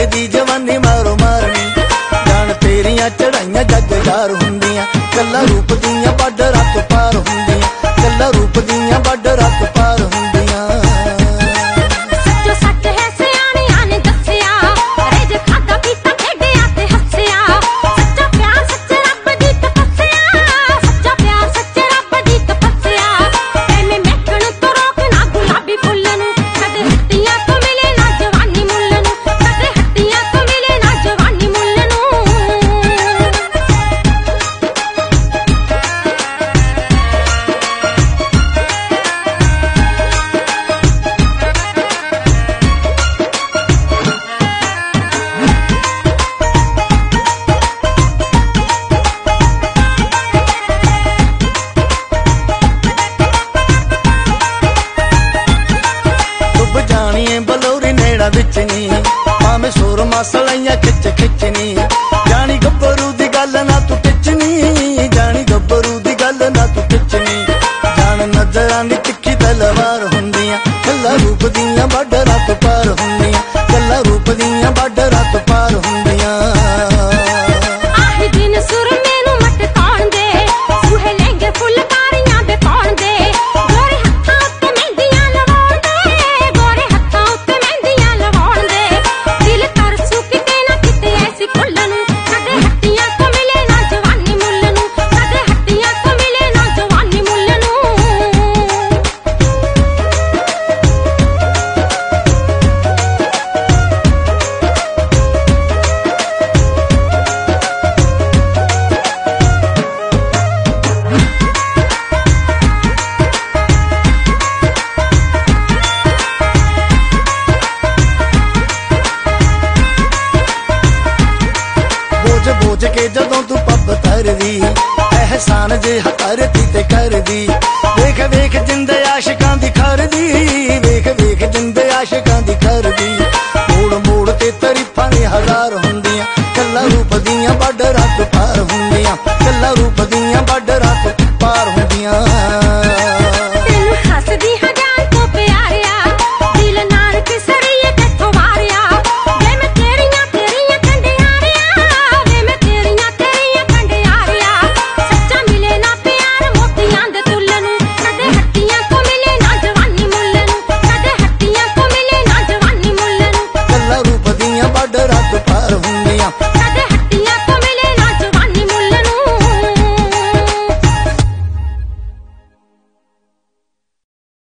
दी जवानी मारो मारनी जान तेरियां चढ़ाइयां जग यार हुंदियां कल्ला रूप दियां बाडरां तो पार हुंदियां कल्ला रूप दियां बाडरां तो पार हुंदियां। विच नी भावें सुर मसलाइयां खिच खिच नी जानी गब्बरू दी गल ना तू टिचनी जानी गब्बरू दी गल ना तू टिचनी जान नजरां दी तिक्खी तलवार हुंदियां कल्ला रूप दियां बाडरां तो पार हुंदियां कल्ला रूप दियां बाडरां तो पार हुंदियां। बोझ के जदों तू पब तरदी एहसान जे हर ती ते करदी वेख वेख जिंदे आशिक